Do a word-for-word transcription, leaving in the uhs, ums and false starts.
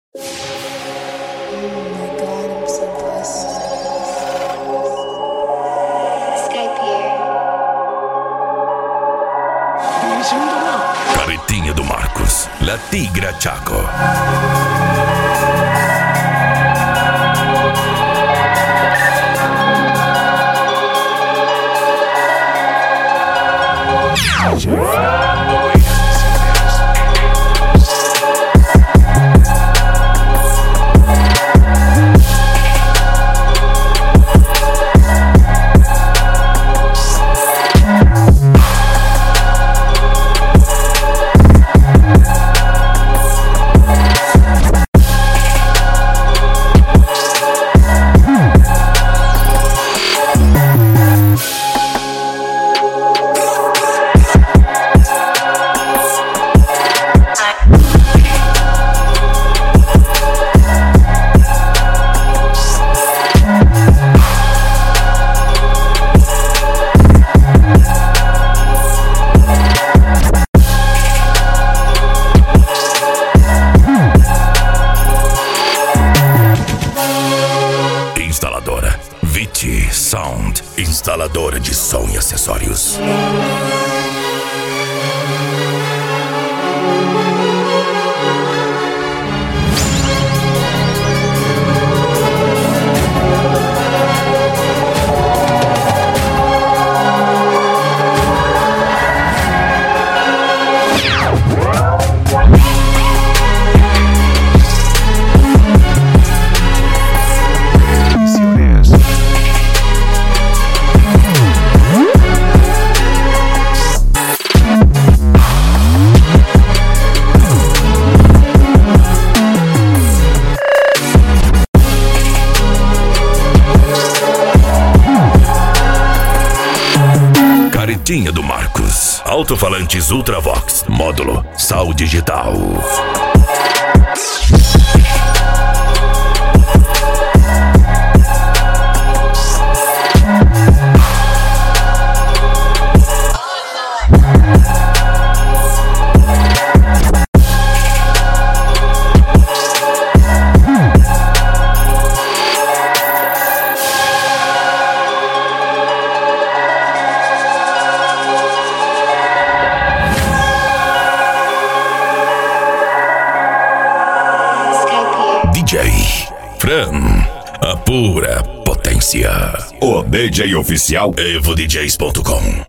my God, I'm so blessed. Skype here. Carretinha do Marcos, La Tigra Chaco. Instaladora Viti Sound, instaladora de som e acessórios. Carretinha do Marcos, alto-falantes Ultravox, módulo Sal Digital. D J Fran, a pura potência. O D J oficial evo d js ponto com.